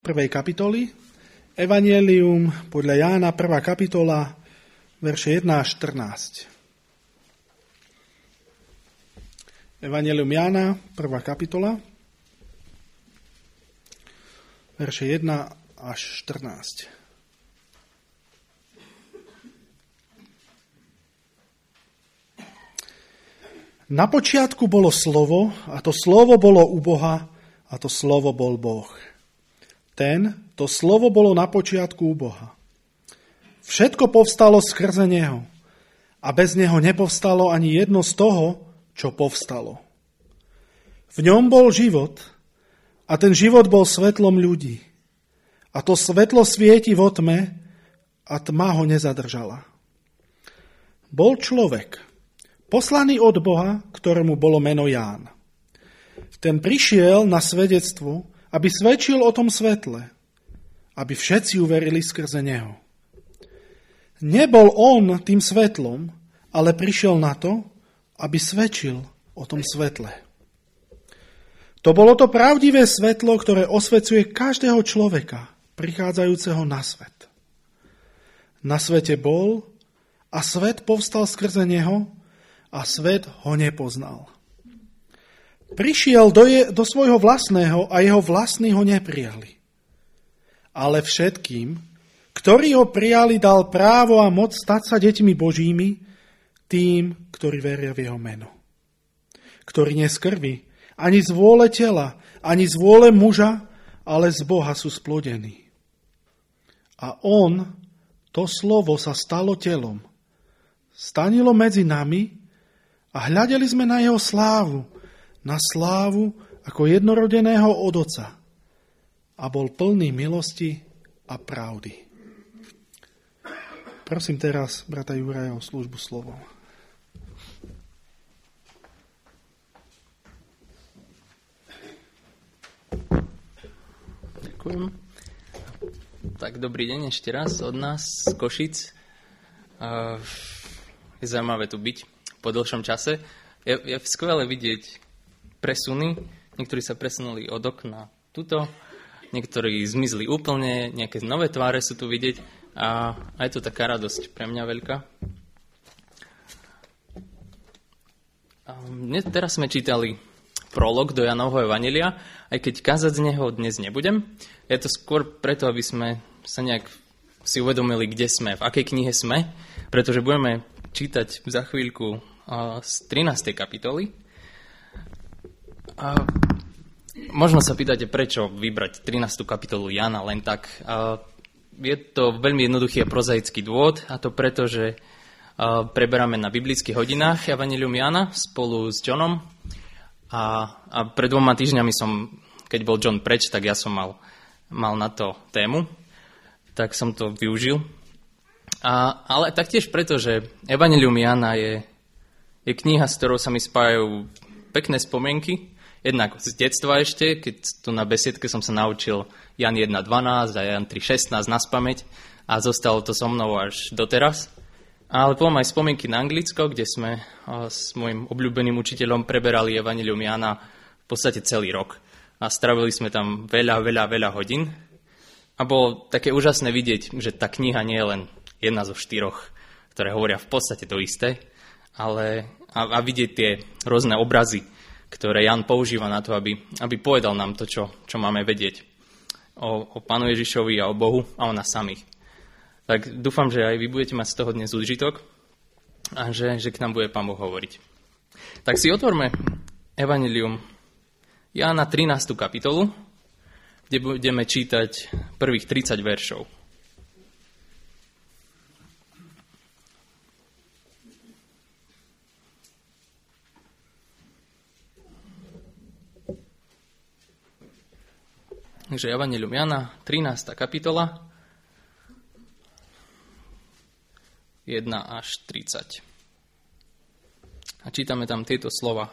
prvej kapitoly. Evanjelium podľa Jána, 1. kapitola, verše 1 až 14. Evanjelium Jána, 1. kapitola, verše 1 až 14. Na počiatku bolo slovo, a to slovo bolo u Boha, a to slovo bol Boh. To slovo bolo na počiatku u Boha. Všetko povstalo skrze neho a bez neho nepovstalo ani jedno z toho, čo povstalo. V ňom bol život a ten život bol svetlom ľudí. A to svetlo svieti vo tme a tma ho nezadržala. Bol človek, poslaný od Boha, ktorému bolo meno Ján. Ten prišiel na svedectvo, aby svedčil o tom svetle, aby všetci uverili skrze neho. Nebol on tým svetlom, ale prišiel na to, aby svedčil o tom svetle. To bolo to pravdivé svetlo, ktoré osvecuje každého človeka, prichádzajúceho na svet. Na svete bol a svet povstal skrze neho a svet ho nepoznal. Prišiel do svojho vlastného a jeho vlastní ho neprijali. Ale všetkým, ktorí ho prijali, dal právo a moc stať sa deťmi Božími, tým, ktorí veria v jeho meno. Ktorí nie z krvi, ani z vôle tela, ani z vôle muža, ale z Boha sú splodení. A on, to slovo, sa stalo telom. Stanilo medzi nami a hľadeli sme na jeho slávu, na slávu ako jednorodeného od Otca a bol plný milosti a pravdy. Prosím teraz brata Juraja o službu slovom. Ďakujem. Tak dobrý deň ešte raz od nás z Košic. Je zaujímavé tu byť po dlhšom čase. Je skvelé vidieť presuny. Niektorí sa presunuli od okna tuto, niektorí zmizli úplne, nejaké nové tváre sú tu vidieť a je to taká radosť pre mňa veľká. Teraz sme čítali prolog do Jánovho evanjelia, aj keď kázať z neho dnes nebudem. Je to skôr preto, aby sme sa nejak si uvedomili, kde sme, v akej knihe sme, pretože budeme čítať za chvíľku z 13. kapitoly. A možno sa pýtate, prečo vybrať 13. kapitolu Jána len tak. Je to veľmi jednoduchý a prozaický dôvod, a to preto, že preberáme na biblických hodinách Evanjelium Jána spolu s Johnom a pred 2 týždňami keď bol John preč, tak ja som mal na to tému, tak som to využil. Ale taktiež preto, že Evanjelium Jána je kniha, s ktorou sa mi spájajú pekné spomienky. Jednak z detstva ešte, keď tu na besiedke som sa naučil Jan 1.12 a Jan 3.16 naspamäť a zostalo to so mnou až doteraz. Ale potom aj spomienky na Anglicko, kde sme s môjim obľúbeným učiteľom preberali Evanjelium Jána v podstate celý rok. A stravili sme tam veľa hodín. A bolo také úžasné vidieť, že tá kniha nie je len jedna zo 4, ktoré hovoria v podstate to isté, ale a vidieť tie rôzne obrazy, ktoré Ján používa na to, aby povedal nám to, čo máme vedieť o Pánu Ježišovi a o Bohu a o nás samých. Tak dúfam, že aj vy budete mať z toho dnes úžitok a že k nám bude Pán Boh hovoriť. Tak si otvorme Evanjelium Jána 13. kapitolu, kde budeme čítať prvých 30 veršov. Takže Evanjelium Jána, 13. kapitola, 1 až 30. A čítame tam tieto slova.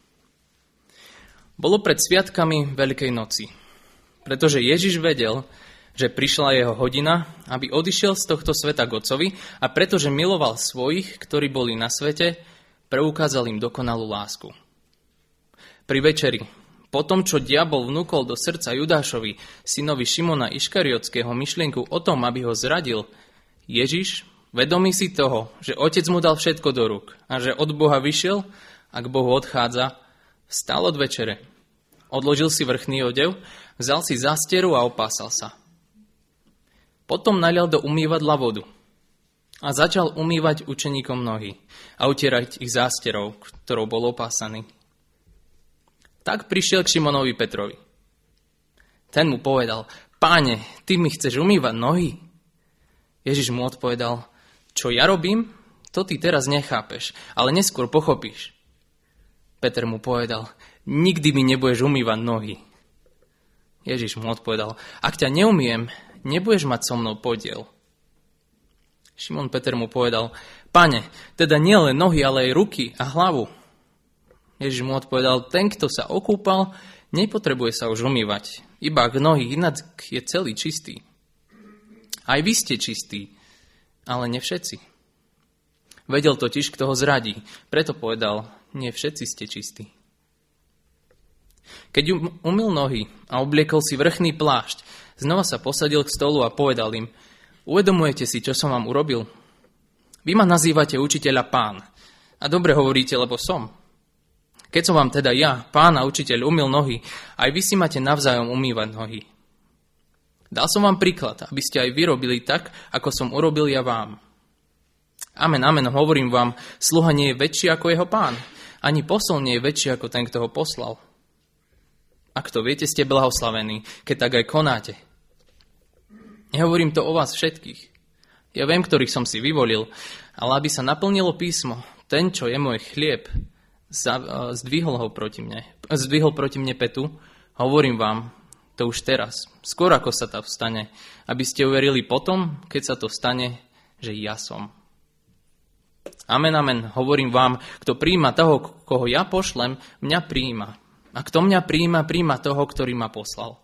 Bolo pred sviatkami Veľkej noci, pretože Ježiš vedel, že prišla jeho hodina, aby odišiel z tohto sveta k Otcovi a pretože miloval svojich, ktorí boli na svete, preukázal im dokonalú lásku. Pri večeri Potom, čo diabol vnúkol do srdca Judášovi, synovi Šimona Iškariotského, myšlienku o tom, aby ho zradil, Ježiš, vedomý si toho, že otec mu dal všetko do rúk a že od Boha vyšiel a k Bohu odchádza, vstal od večere. Odložil si vrchný odev, vzal si zásteru a opásal sa. Potom nalial do umývadla vodu a začal umývať učeníkom nohy a utierať ich zásterou, ktorou bol opásaný. Tak prišiel k Šimonovi Petrovi. Ten mu povedal: Páne, ty mi chceš umývať nohy? Ježiš mu odpovedal: Čo ja robím, to ty teraz nechápeš, ale neskôr pochopíš. Peter mu povedal: Nikdy mi nebudeš umývať nohy. Ježiš mu odpovedal: Ak ťa neumiem, nebudeš mať so mnou podiel. Šimon Peter mu povedal: Pane, teda nie len nohy, ale aj ruky a hlavu. Ježiš mu odpovedal: Ten, kto sa okúpal, nepotrebuje sa už umývať, iba k nohy, inak je celý čistý. Aj vy ste čistí, ale nie všetci. Vedel totiž, kto ho zradí, preto povedal: Nie všetci ste čistí. Keď umyl nohy a obliekol si vrchný plášť, znova sa posadil k stolu a povedal im: Uvedomujete si, čo som vám urobil? Vy ma nazývate učiteľa Pán. A dobre hovoríte, lebo som. Keď som vám teda ja, Pán a učiteľ, umyl nohy, aj vy si máte navzájom umývať nohy. Dal som vám príklad, aby ste aj vy robili tak, ako som urobil ja vám. Amen, amen, hovorím vám, sluha nie je väčší ako jeho pán, ani posol nie je väčší ako ten, kto ho poslal. Ak to viete, ste blahoslavení, keď tak aj konáte. Nehovorím to o vás všetkých. Ja viem, ktorých som si vyvolil, ale aby sa naplnilo písmo, ten, čo je môj chlieb, zdvihol proti mne petu, hovorím vám, to už teraz, skôr ako sa to stane, aby ste uverili potom, keď sa to stane, že ja som. Amen, amen, hovorím vám, kto prijíma toho, koho ja pošlem, mňa prijíma. A kto mňa prijíma, prijíma toho, ktorý ma poslal.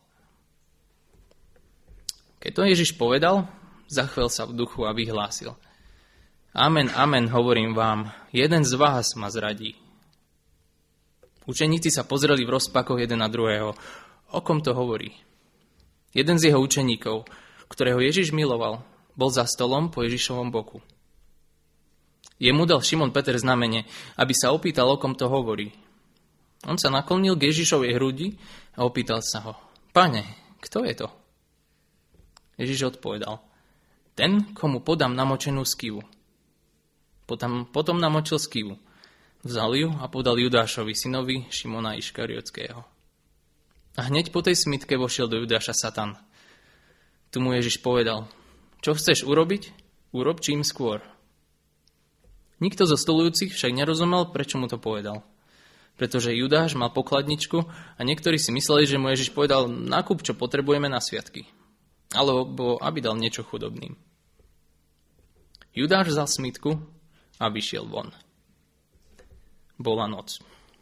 Keď to Ježiš povedal, zachvel sa v duchu a vyhlásil: Amen, amen, hovorím vám, jeden z vás ma zradí. Učeníci sa pozreli v rozpakoch jeden na druhého. O kom to hovorí? Jeden z jeho učeníkov, ktorého Ježiš miloval, bol za stolom po Ježišovom boku. Jemu dal Šimon Peter znamenie, aby sa opýtal, o kom to hovorí. On sa naklonil k Ježišovej hrudi a opýtal sa ho: Pane, kto je to? Ježiš odpovedal: Ten, komu podám namočenú skivu. Potom namočil skivu. Vzal ju a podal Judášovi, synovi Šimona Iškariotského. A hneď po tej smitke vošiel do Judáša Satan. Tu mu Ježiš povedal: Čo chceš urobiť? Urob čím skôr. Nikto zo stolujúcich však nerozumel, prečo mu to povedal. Pretože Judáš mal pokladničku a niektorí si mysleli, že mu Ježiš povedal: Nakúp, čo potrebujeme na sviatky. Alebo aby dal niečo chudobným. Judáš vzal smitku a vyšiel von. Bola noc.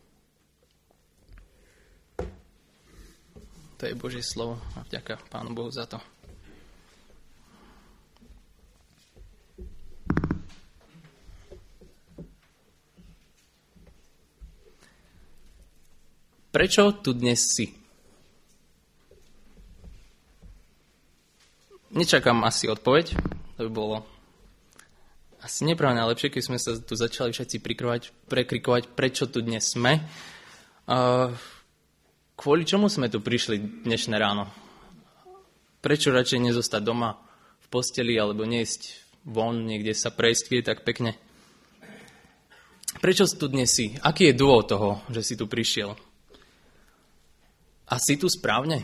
To je Božie slovo a vďaka Pánu Bohu za to. Prečo tu dnes si? Nečakám asi odpoveď, to by bolo asi nepravne najlepšie, keď sme sa tu začali všetci prekrikovať, prečo tu dnes sme. Kvôli čomu sme tu prišli dnešné ráno? Prečo radšej nezostať doma v posteli alebo neísť von, niekde sa prejsť, kde tak pekne? Prečo tu dnes si? Aký je dôvod toho, že si tu prišiel? A si tu správne?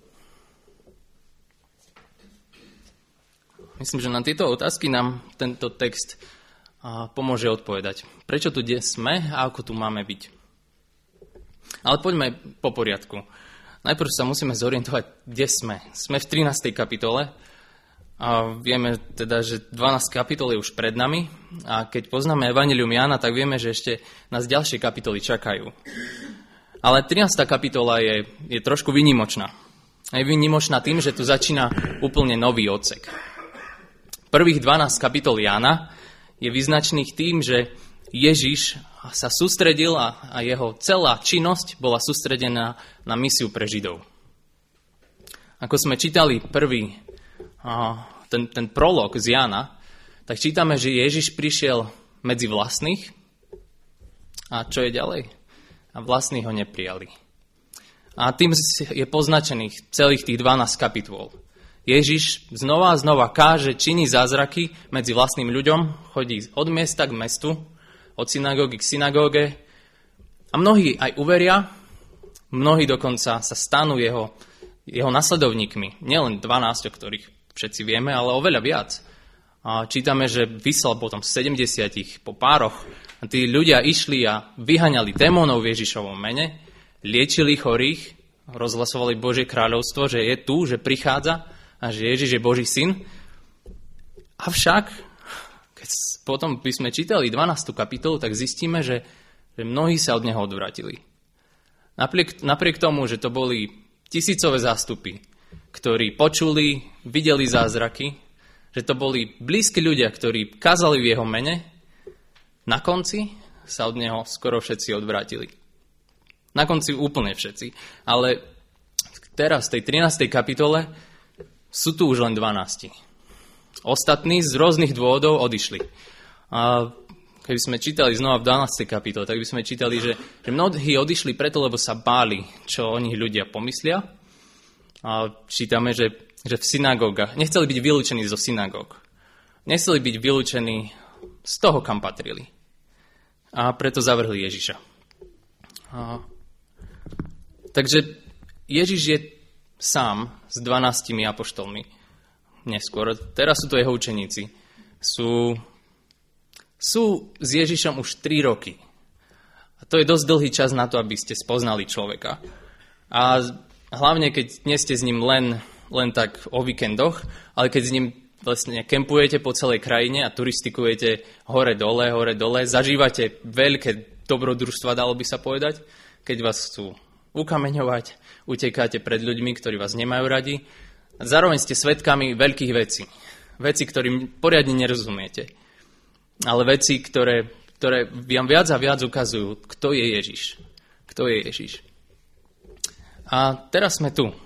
Myslím, že na tieto otázky nám tento text pomôže odpovedať. Prečo tu dnes sme a ako tu máme byť? Ale poďme po poriadku. Najprv sa musíme zorientovať, kde sme. Sme v 13. kapitole a vieme teda, že 12 kapitol je už pred nami a keď poznáme Evanjelium Jána, tak vieme, že ešte nás ďalšie kapitoly čakajú. Ale 13. kapitola je trošku výnimočná. Je výnimočná tým, že tu začína úplne nový odsek. Prvých 12 kapitol Jána je vyznačených tým, že Ježiš sa sústredil a jeho celá činnosť bola sústredená na misiu pre Židov. Ako sme čítali ten prolog z Jána, tak čítame, že Ježiš prišiel medzi vlastných a čo je ďalej? A vlastní ho neprijali. A tým je poznačených celých tých 12 kapitol. Ježiš znova a znova káže, činí zázraky medzi vlastným ľuďom, chodí od miesta k mestu, od synagógy k synagóge a mnohí aj uveria, mnohí dokonca sa stanú jeho nasledovníkmi. Nielen 12, o ktorých všetci vieme, ale oveľa viac. A čítame, že vyslal potom 70 po pároch a tí ľudia išli a vyhaňali démonov v Ježišovom mene, liečili chorých, rozhlasovali Božie kráľovstvo, že je tu, že prichádza a že Ježiš je Boží syn. Avšak, keď potom by sme čítali 12. kapitolu, tak zistíme, že mnohí sa od neho odvratili. Napriek tomu, že to boli tisícové zástupy, ktorí počuli, videli zázraky, že to boli blízki ľudia, ktorí kázali v jeho mene, na konci sa od neho skoro všetci odvrátili. Na konci úplne všetci. Ale teraz v tej 13. kapitole sú tu už len 12. Ostatní z rôznych dôvodov odišli. A keby sme čítali znova v 12. kapitole, tak by sme čítali, že mnohí odišli preto, lebo sa báli, čo o nich ľudia pomyslia. A čítame, že v synagógach nechceli byť vylúčení zo synagóg. Nechceli byť vylúčení z toho, kam patrili. A preto zavrhli Ježiša. Takže Ježiš je sám s 12 apoštolmi. Neskôr. Teraz sú to jeho učeníci. Sú s Ježišom už 3 roky. A to je dosť dlhý čas na to, aby ste spoznali človeka. A hlavne, keď nie ste s ním len tak o víkendoch, ale keď s ním vlastne kempujete po celej krajine a turistikujete hore-dole, zažívate veľké dobrodružstva, dalo by sa povedať, keď vás chcú ukameňovať, utekáte pred ľuďmi, ktorí vás nemajú radi. A zároveň ste svedkami veľkých vecí. Veci, ktorým poriadne nerozumiete. Ale veci, ktoré vám viac a viac ukazujú, kto je Ježiš. Kto je Ježiš. A teraz sme tu.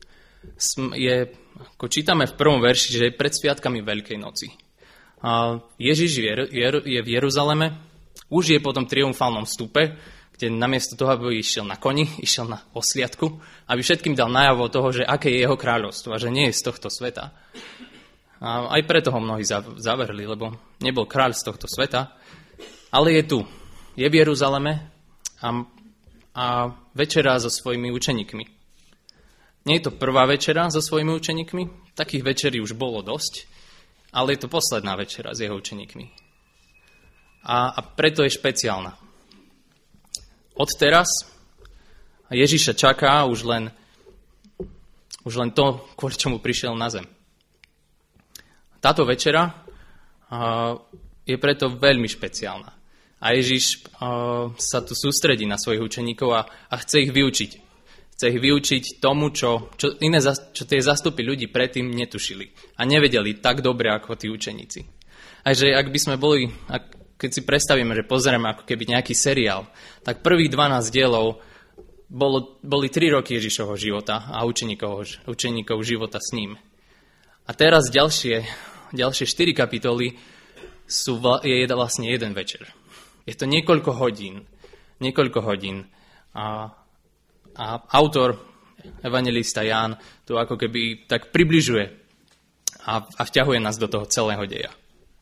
Ako čítame v prvom verši, že je pred sviatkami Veľkej noci. A Ježiš je v Jeruzaleme, už je po tom triumfálnom vstupe, kde namiesto toho, aby išiel na koni, išiel na osliadku, aby všetkým dal najavo toho, že aké je jeho kráľovstvo a že nie je z tohto sveta. A aj preto ho mnohí zavrhli, lebo nebol kráľ z tohto sveta, ale je tu. Je v Jeruzaleme a večerá so svojimi učeníkmi. Nie je to prvá večera so svojimi učeníkmi, takých večerí už bolo dosť, ale je to posledná večera s jeho učeníkmi. A preto je špeciálna. Odteraz Ježiša čaká už len to, kvôli čomu prišiel na zem. Táto večera je preto veľmi špeciálna. A Ježiš sa tu sústredí na svojich učeníkov a chce ich vyučiť. Chce ich vyučiť tomu, čo tie zástupy ľudí predtým netušili a nevedeli tak dobre ako tí učeníci. A že ak by sme keď si predstavíme, že pozrieme ako keby nejaký seriál, tak prvých 12 dielov boli 3 roky Ježišovho života a učeníkov života s ním. A teraz ďalšie 4 kapitoly je vlastne jeden večer. Je to niekoľko hodín. A autor, evanjelista Ján, to ako keby tak približuje a vťahuje nás do toho celého deja.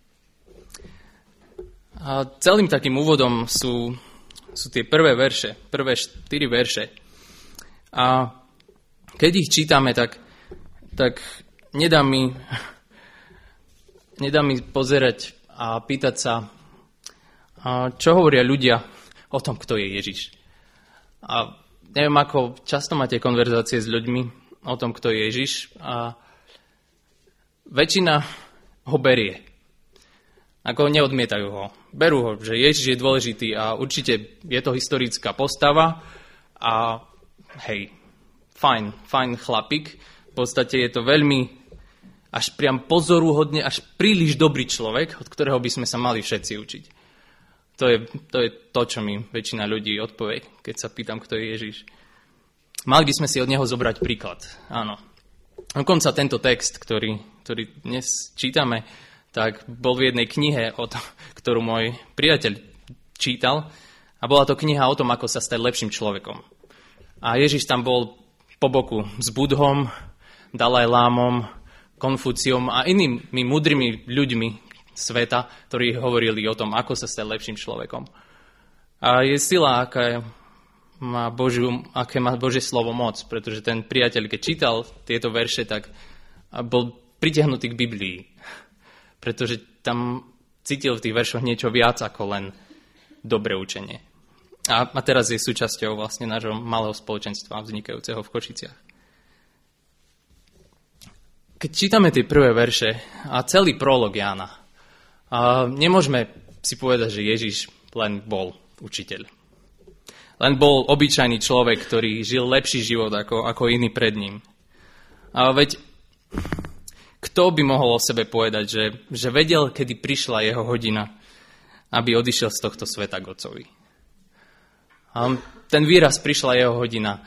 A celým takým úvodom sú tie prvé 4 verše. A keď ich čítame, tak nedá mi pozerať a pýtať sa, čo hovoria ľudia o tom, kto je Ježiš. A neviem, ako často máte konverzácie s ľuďmi o tom, kto je Ježiš. A väčšina ho berie. Ako neodmietajú ho. Berú ho, že Ježiš je dôležitý a určite je to historická postava a hej, fajn chlapík. V podstate je to veľmi až priam pozoruhodne, až príliš dobrý človek, od ktorého by sme sa mali všetci učiť. To je to, čo mi väčšina ľudí odpovie, keď sa pýtam, kto je Ježiš. Mali by sme si od neho zobrať príklad. Áno. Dokonca tento text, ktorý dnes čítame, tak bol v jednej knihe, ktorú môj priateľ čítal. A bola to kniha o tom, ako sa stať lepším človekom. A Ježiš tam bol po boku s Budhom, Dalajlámom, Konfúciom a inými múdrymi ľuďmi sveta, ktorí hovorili o tom, ako sa stať lepším človekom. A je sila, aké má Božie slovo moc, pretože ten priateľ, keď čítal tieto verše, tak bol pritiahnutý k Biblii. Pretože tam cítil v tých veršoch niečo viac ako len dobré učenie. A teraz je súčasťou vlastne nášho malého spoločenstva vznikajúceho v Košiciach. Keď čítame tie prvé verše a celý prolog Jána, nemôžeme si povedať, že Ježiš len bol učiteľ. Len bol obyčajný človek, ktorý žil lepší život ako iní pred ním. Veď kto by mohol o sebe povedať, že vedel, kedy prišla jeho hodina, aby odišiel z tohto sveta k Otcovi. Ten výraz prišla jeho hodina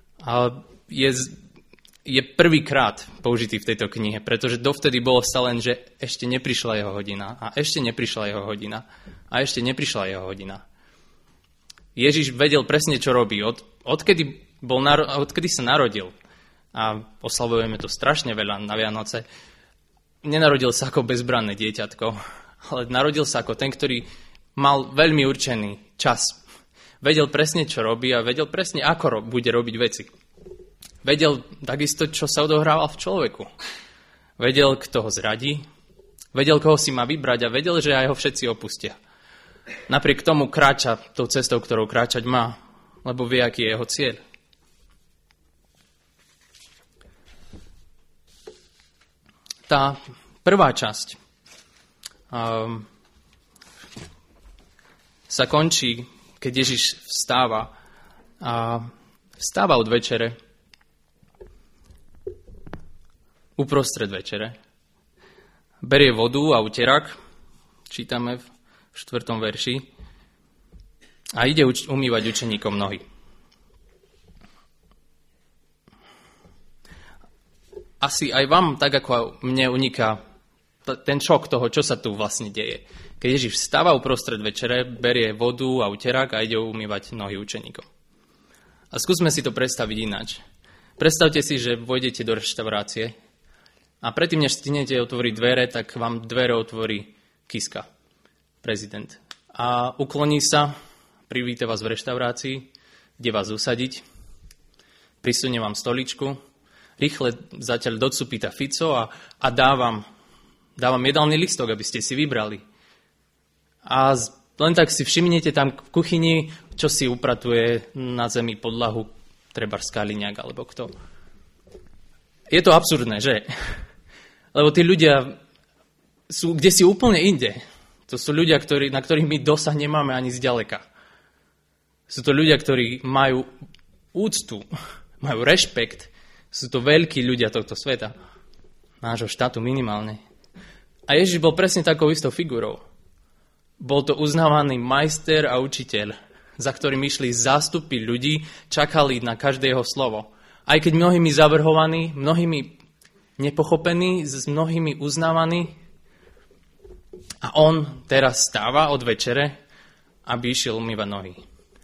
je prvýkrát použitý v tejto knihe, pretože dovtedy bolo sa len, že ešte neprišla jeho hodina a ešte neprišla jeho hodina a ešte neprišla jeho hodina. Ježiš vedel presne, čo robí. Odkedy sa narodil, a oslavujeme to strašne veľa na Vianoce, nenarodil sa ako bezbranné dieťatko, ale narodil sa ako ten, ktorý mal veľmi určený čas. Vedel presne, čo robí a vedel presne, ako bude robiť veci. Vedel takisto, čo sa odohrával v človeku. Vedel, kto ho zradí, vedel, koho si má vybrať a vedel, že aj ho všetci opustia. Napriek tomu kráča tou cestou, ktorou kráčať má, lebo vie, aký je jeho cieľ. Tá prvá časť sa končí, keď Ježiš vstáva od večere, uprostred večere, berie vodu a uterák, čítame v 4. verši, a ide umývať učeníkom nohy. Asi aj vám, tak ako mne uniká ten šok toho, čo sa tu vlastne deje. Keď Ježiš vstáva uprostred večere, berie vodu a uterák a ide umývať nohy učeníkom. A skúsme si to predstaviť ináč. Predstavte si, že vojdete do reštaurácie a predtým, než stihnete otvoriť dvere, tak vám dvere otvorí Kiska, prezident. A ukloní sa, privíta vás v reštaurácii, ide vás usadiť, prisunie vám stoličku, rýchle zatiaľ do cupu pýta Fico a dá vám jedálny listok, aby ste si vybrali. A len tak si všimnete tam v kuchyni, čo si upratuje na zemi podlahu, treba Skaliňák alebo kto. Je to absurdné, že? Lebo tí ľudia sú kdesi úplne inde. To sú ľudia, na ktorých my dosah nemáme ani zďaleka. Sú to ľudia, ktorí majú úctu, majú rešpekt. Sú to veľkí ľudia tohto sveta. Nášho štátu minimálne. A Ježiš bol presne takou istou figurou. Bol to uznávaný majster a učiteľ, za ktorým išli zástupy ľudí, čakali na každé jeho slovo. Aj keď mnohými zavrhovaní, mnohými nepochopení, s mnohými uznávaní. A on teraz stáva od večere, aby išiel umývať nohy.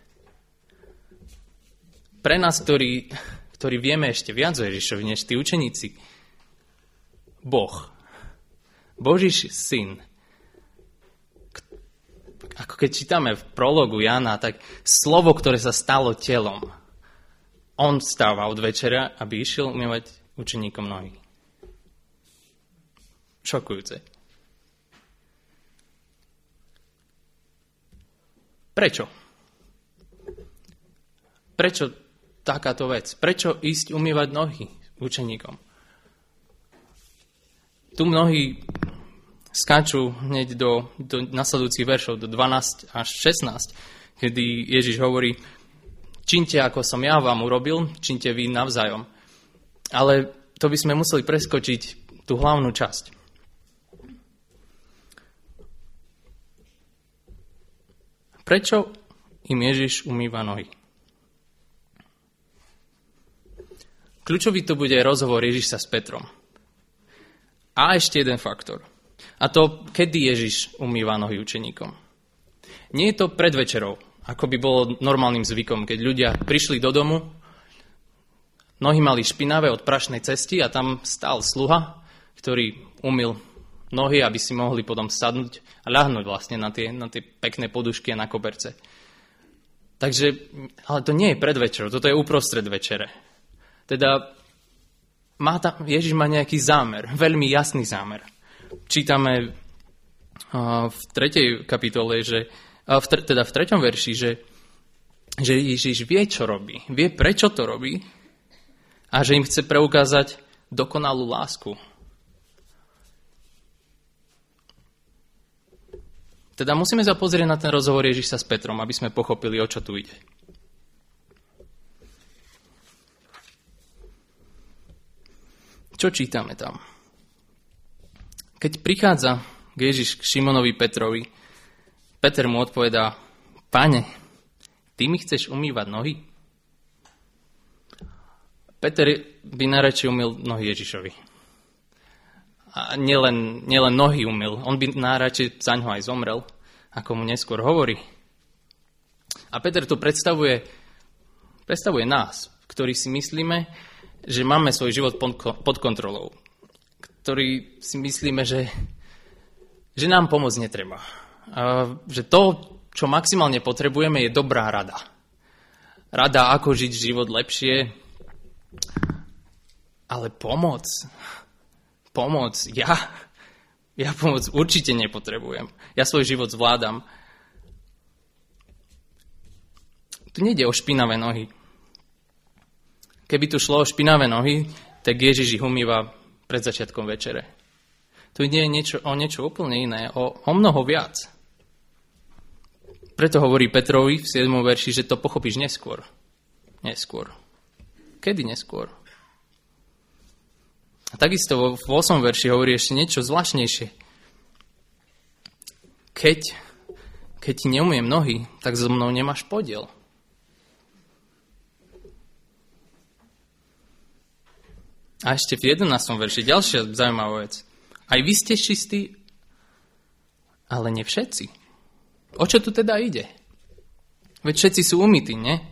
Pre nás, ktorí vieme ešte viac o Ježišovi, než tí učeníci, Boh, Boží syn, ako keď čítame v prologu Jána, tak slovo, ktoré sa stalo telom, on stáva od večera, aby išiel umývať učeníkom nohy. Šokujúce. Prečo? Prečo takáto vec? Prečo ísť umývať nohy učeníkom? Tu mnohí skáču hneď do nasledujúcich veršov, do 12 až 16, kedy Ježiš hovorí: čínte, ako som ja vám urobil, čínte vy navzájom. Ale to by sme museli preskočiť tú hlavnú časť. Prečo im Ježiš umýva nohy? Kľúčový to bude rozhovor Ježiša s Petrom. A ešte jeden faktor. A to, kedy Ježiš umýva nohy učeníkom. Nie je to pred večerou, ako by bolo normálnym zvykom, keď ľudia prišli do domu, nohy mali špinavé od prašnej cesty a tam stál sluha, ktorý umyl nohy, aby si mohli potom sadnúť a ľahnúť vlastne na tie pekné podušky a na koberce. Takže, ale to nie je pred večerou, toto je uprostred večere. Teda Ježiš má nejaký zámer, veľmi jasný zámer. Čítame v 3. kapitole, v 3. verši, že Ježiš vie, čo robí, vie, prečo to robí a že im chce preukázať dokonalú lásku. Teda musíme sa pozrieť na ten rozhovor Ježiša s Petrom, aby sme pochopili, o čo tu ide. Čo čítame tam? Keď prichádza Ježiš k Šimonovi Petrovi, Peter mu odpovedá: Pane, ty mi chceš umývať nohy? Peter by najradšej umyl nohy Ježišovi. A nielen nohy umyl, on by najradšej za ňo aj zomrel, ako mu neskôr hovorí. A Peter tu predstavuje nás, ktorí si myslíme, že máme svoj život pod kontrolou. Ktorí si myslíme, že nám pomoc netreba. Že to, čo maximálne potrebujeme, je dobrá rada. Rada, ako žiť život lepšie. Ale pomoc, ja pomoc určite nepotrebujem. Ja svoj život zvládam. Tu nejde o špinavé nohy. Keby tu šlo o špinavé nohy, tak Ježiš ich umýva pred začiatkom večere. Tu nie je o niečo úplne iné, o mnoho viac. Preto hovorí Petrovi v 7. verši, že to pochopíš neskôr. Neskôr. Kedy neskôr? A takisto v 8. verši hovorí ešte niečo zvláštnejšie. Keď ti neumiem nohy, tak so mnou nemáš podiel. A ešte v 11. verši ďalšia zaujímavá vec. Aj vy ste čistí, ale nie všetci. O čo tu teda ide? Veď všetci sú umytí, nie?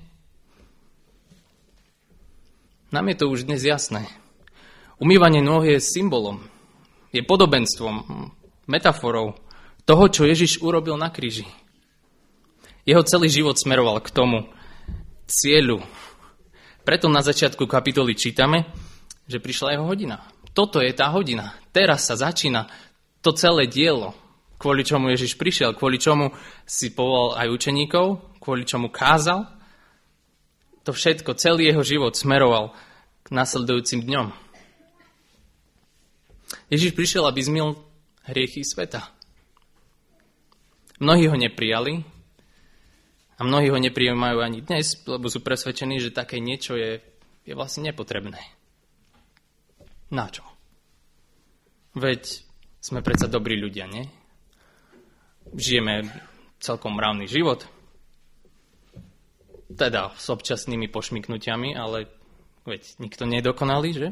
Nám je to už dnes jasné. Umývanie nôh je symbolom, je podobenstvom, metaforou toho, čo Ježiš urobil na kríži. Jeho celý život smeroval k tomu cieľu. Preto na začiatku kapitoly čítame, že prišla jeho hodina. Toto je tá hodina. Teraz sa začína to celé dielo, kvôli čomu Ježiš prišiel, kvôli čomu si povolal aj učeníkov, kvôli čomu kázal. To všetko, celý jeho život smeroval k nasledujúcim dňom. Ježiš prišiel, aby zmyl hriechy sveta. Mnohí ho neprijali a mnohí ho neprijímajú ani dnes, lebo sú presvedčení, že také niečo je vlastne nepotrebné. Na čo? Veď sme predsa dobrí ľudia, nie? Žijeme celkom mravný život. Teda s občasnými pošmyknutiami, ale veď nikto nie je dokonalý, že?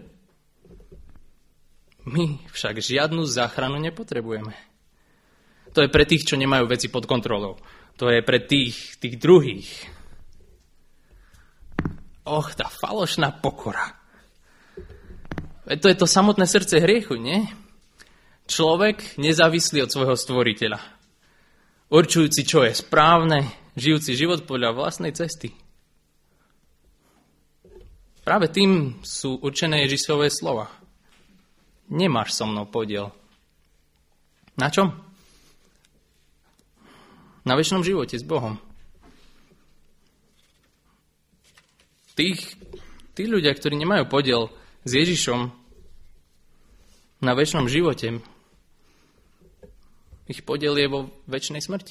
My však žiadnu záchranu nepotrebujeme. To je pre tých, čo nemajú veci pod kontrolou. To je pre tých druhých. Och, tá falošná pokora. To je to samotné srdce hriechu, nie? Človek nezávislý od svojho stvoriteľa. Určujúci, čo je správne, žijúci život podľa vlastnej cesty. Práve tým sú určené Ježišove slova. Nemáš so mnou podiel. Na čom? Na večnom živote s Bohom. Tí ľudia, ktorí nemajú podiel s Ježišom na večnom živote, ich podiel je vo večnej smrti.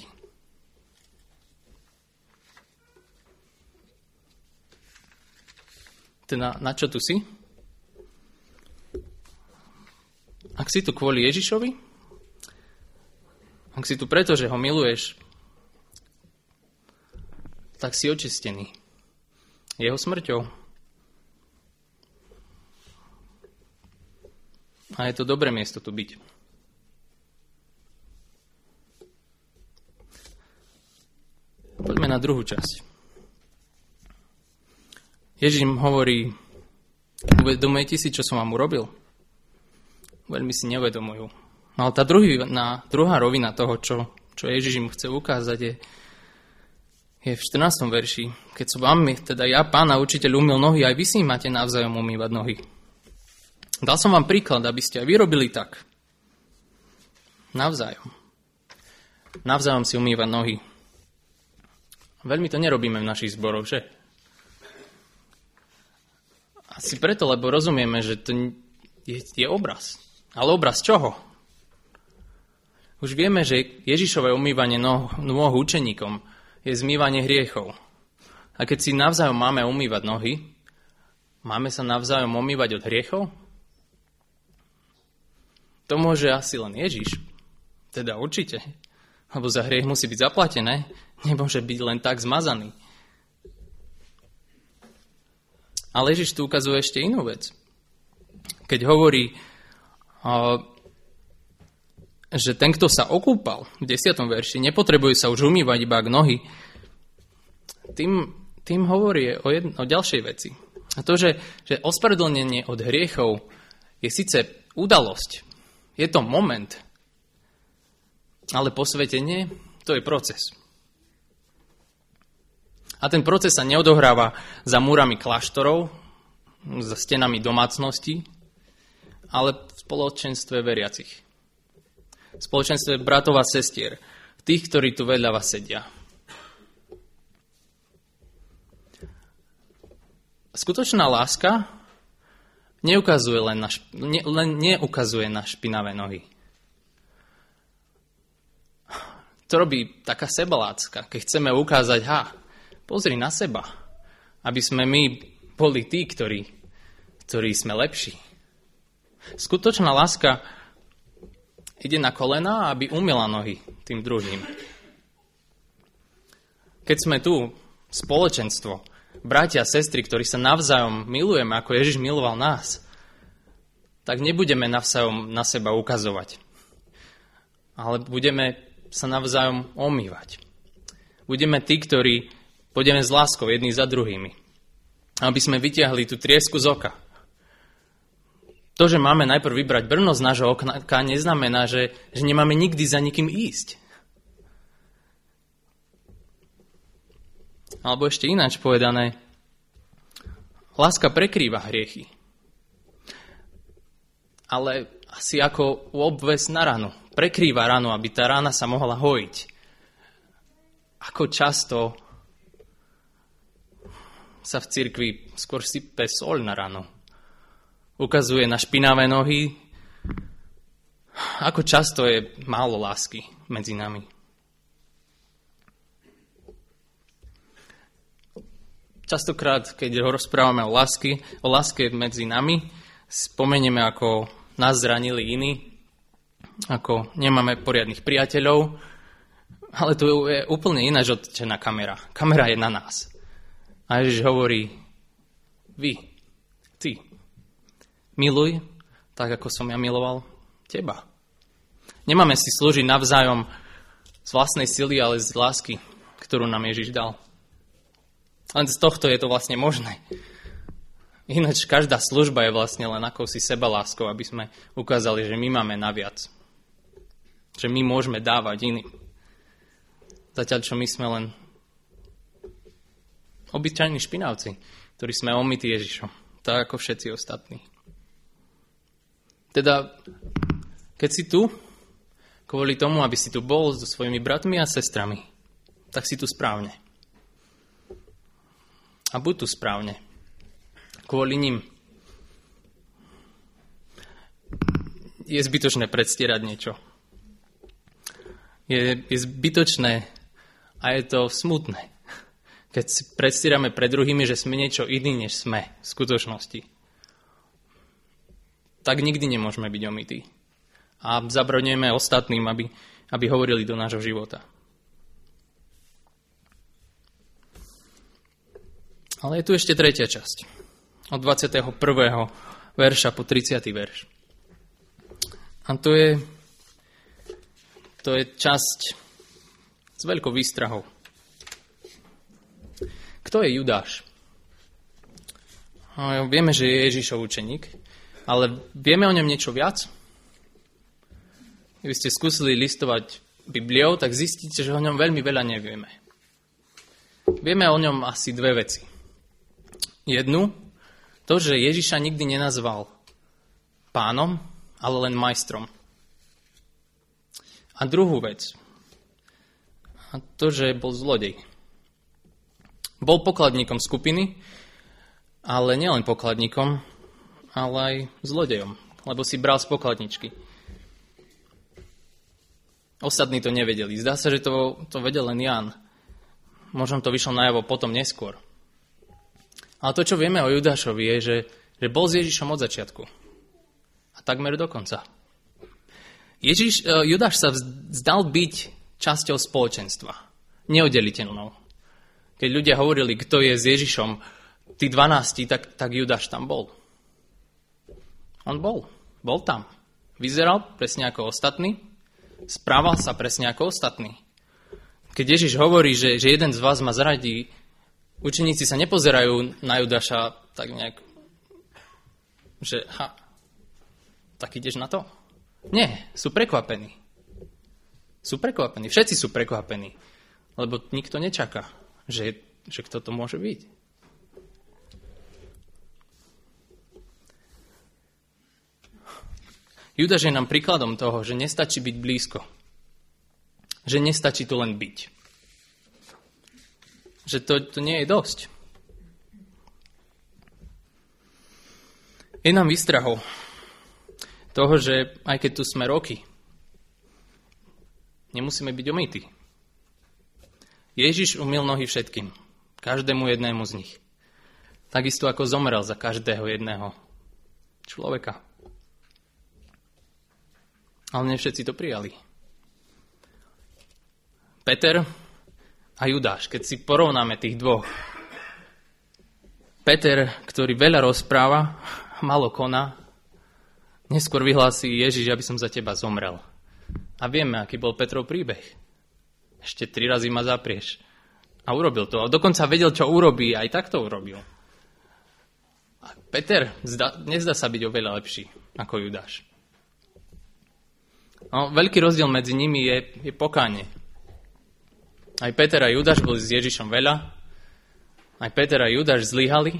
Teda na čo tu si? Ak si tu kvôli Ježišovi, ak si tu preto, že ho miluješ, tak si očistený. Jeho smrťou. A je to dobré miesto tu byť. Poďme na druhú časť. Ježiš im hovorí, uvedomujete si, čo som vám urobil? Veľmi si neuvedomujú. Ale tá druhá rovina toho, čo Ježiš im chce ukázať, je v 14. verši. Keď som vám, teda ja, Pán a učiteľ, umyl nohy, aj vy si máte navzájom umývať nohy. Dal som vám príklad, aby ste aj vy robili tak. Navzájom. Navzájom si umývať nohy. Veľmi to nerobíme v našich zboroch, že? Asi preto, lebo rozumieme, že to je obraz. Ale obraz čoho? Už vieme, že Ježišové umývanie nôh učeníkom je zmývanie hriechov. A keď si navzájom máme umývať nohy, máme sa navzájom umývať od hriechov? To môže asi len Ježiš. Teda určite. Lebo za hriech musí byť zaplatené. Nemôže byť len tak zmazaný. Ale Ježiš tu ukazuje ešte inú vec. Keď hovorí, že ten, kto sa okúpal v 10. verši, nepotrebuje sa už umývať iba k nohy, tým hovorí o ďalšej veci. A to, že ospravedlnenie od hriechov je síce udalosť, je to moment, ale posvetenie, to je proces. A ten proces sa neodohráva za múrami kláštorov, za stenami domácností, ale v spoločenstve veriacich. V spoločenstve bratov a sestier, tých, ktorí tu vedľa vás sedia. Skutočná láska neukazuje neukazuje na špinavé nohy. To robí taká sebalácka, keď chceme ukázať, pozri na seba, aby sme my boli tí, ktorí sme lepší. Skutočná láska ide na kolená, aby umyla nohy tým druhým. Keď sme tu, spoločenstvo, bratia a sestry, ktorí sa navzájom milujeme, ako Ježiš miloval nás, tak nebudeme navzájom na seba ukazovať. Ale budeme sa navzájom omývať. Budeme tí, ktorí pôjdeme s láskou jedni za druhými. Aby sme vytiahli tú triesku z oka. To, že máme najprv vybrať brno z nášho oka, neznamená, že nemáme nikdy za nikým ísť. Alebo ešte ináč povedané, láska prekrýva hriechy. Ale asi ako obväz na ranu. Prekrýva ranu, aby tá rána sa mohla hojiť. Ako často sa v cirkvi skôr sype soľ na ranu. Ukazuje na špinavé nohy. Ako často je málo lásky medzi nami. Častokrát, keď rozprávame o láske medzi nami, spomenieme, ako nás zranili iní, ako nemáme poriadnych priateľov, ale tu je úplne ináč otočená kamera. Kamera je na nás. A Ježiš hovorí, ty, miluj tak, ako som ja miloval teba. Nemáme si slúžiť navzájom z vlastnej sily, ale z lásky, ktorú nám Ježiš dal. Len z tohto je to vlastne možné. Ináč každá služba je vlastne len akousi sebaláskou, aby sme ukázali, že my máme naviac. Že my môžeme dávať iným. Zatiaľ, čo my sme len obyčajní špinavci, ktorí sme omytí Ježišom, tak ako všetci ostatní. Teda, keď si tu, kvôli tomu, aby si tu bol so svojimi bratmi a sestrami, tak si tu správne. A buď tu správne. Kvôli nim. Je zbytočné predstierať niečo. Je zbytočné a je to smutné, keď si predstierame pred druhými, že sme niečo iný, než sme v skutočnosti. Tak nikdy nemôžeme byť omytí. A zabraňujeme ostatným, aby hovorili do nášho života. Ale je tu ešte tretia časť. Od 21. verša po 30. verš. A to je časť s veľkou výstrahou. Kto je Judáš? Vieme, že je Ježišov učeník, ale vieme o ňom niečo viac? Keby ste skúsili listovať Bibliou, tak zistíte, že o ňom veľmi veľa nevieme. Vieme o ňom asi dve veci. Jednu, to, že Ježiša nikdy nenazval pánom, ale len majstrom. A druhú vec, a to, že bol zlodej. Bol pokladníkom skupiny, ale nielen pokladníkom, ale aj zlodejom, lebo si bral z pokladničky. Ostatní to nevedeli. Zdá sa, že to vedel len Ján. Možno to vyšlo najavo potom neskôr. Ale to, čo vieme o Judášovi, je, že bol s Ježišom od začiatku. A takmer do konca. Judáš sa vzdal byť časťou spoločenstva. Neoddeliteľnou. Keď ľudia hovorili, kto je s Ježišom, tí 12, tak Judáš tam bol. On bol tam. Vyzeral presne ako ostatní, správal sa presne ako ostatní. Keď Ježiš hovorí, že jeden z vás ma zradí, učeníci sa nepozerajú na Judáša tak nejak, že tak ideš na to? Nie, sú prekvapení. Všetci sú prekvapení, lebo nikto nečaká, že kto to môže byť. Judáš je nám príkladom toho, že nestačí byť blízko. Že nestačí tu len byť. Že to nie je dosť. Je nám výstrahou toho, že aj keď tu sme roky, nemusíme byť omýtí. Ježiš umyl nohy všetkým, každému jednému z nich. Takisto ako zomrel za každého jedného človeka. Ale nie všetci to prijali. Peter a Judáš, keď si porovnáme tých dvoch. Peter, ktorý veľa rozpráva, málo koná, neskôr vyhlási: Ježiš, aby som za teba zomrel. A vieme, aký bol Petrov príbeh. Ešte 3 razy ma zaprieš. A urobil to. A dokonca vedel, čo urobí. Aj tak to urobil. A Peter nezdá sa byť oveľa lepší ako Judáš. No, veľký rozdiel medzi nimi je pokánie. Aj Peter a Judáš boli s Ježišom veľa. Aj Peter a Judáš zlyhali.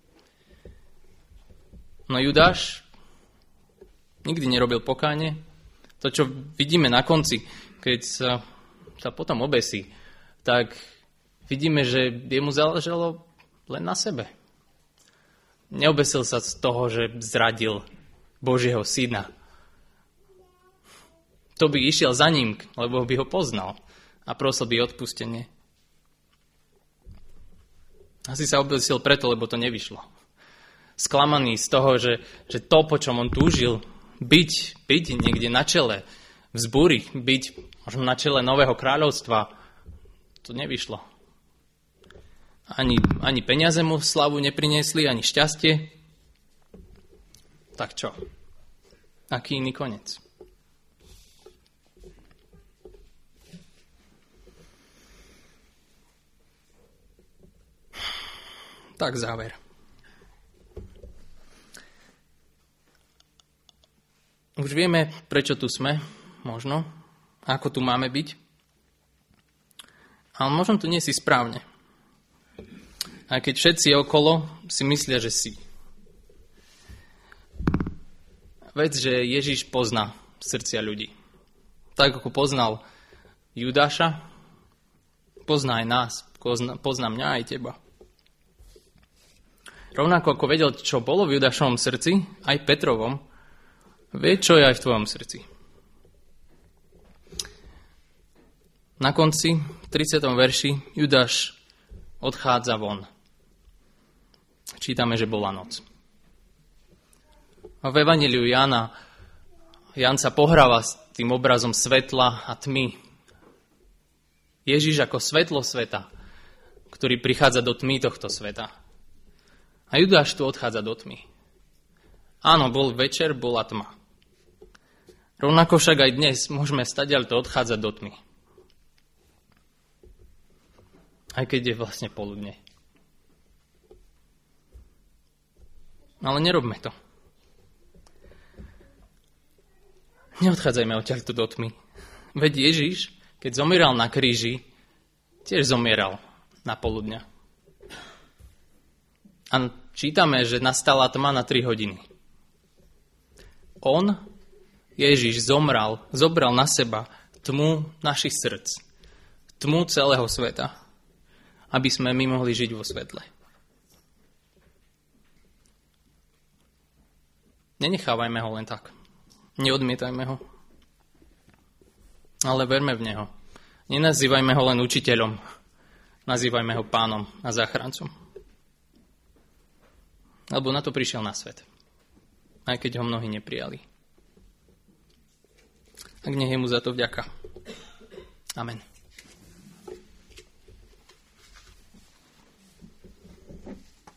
No Judáš nikdy nerobil pokánie. To, čo vidíme na konci, keď sa potom obesí, tak vidíme, že jemu záležalo len na sebe. Neobesil sa z toho, že zradil Božieho syna. To by išiel za ním, lebo by ho poznal a prosil by odpustenie. Asi sa obesil preto, lebo to nevyšlo. Sklamaný z toho, že to, po čom on túžil, byť niekde na čele, vzbúri, byť možno na čele nového kráľovstva, to nevyšlo. Ani peniaze mu slavu nepriniesli, ani šťastie. Tak čo? Aký iný koniec? Tak záver. Už vieme, prečo tu sme, možno, ako tu máme byť. Ale možno tu nie si správne. Aj keď všetci okolo si myslia, že si. Vec, že Ježiš pozná srdcia ľudí. Tak, ako poznal Judáša, pozná aj nás, pozná mňa aj teba. Rovnako ako vedel, čo bolo v Judášovom srdci, aj Petrovom, vie, čo je aj v tvojom srdci. Na konci, v 30. verši, Judáš odchádza von. Čítame, že bola noc. A v Evanjeliu Ján sa pohráva s tým obrazom svetla a tmy. Ježiš ako svetlo sveta, ktorý prichádza do tmy tohto sveta. A Judáš tu odchádza do tmy. Áno, bol večer, bola tma. Rovnako však aj dnes môžeme stadiaľto odchádzať do tmy. Aj keď je vlastne poludne. Ale nerobme to. Neodchádzajme odtiaľto do tmy. Veď Ježiš, keď zomieral na kríži, tiež zomieral na poludňa. A čítame, že nastala tma na 3 hodiny. On, Ježiš, zobral na seba tmu našich srdc, tmu celého sveta, aby sme my mohli žiť vo svetle. Nenechávajme ho len tak. Neodmietajme ho. Ale verme v neho. Nenazývajme ho len učiteľom. Nazývajme ho pánom a záchrancom. Lebo na to prišiel na svet. Aj keď ho mnohí neprijali. Tak nech je mu za to vďaka. Amen.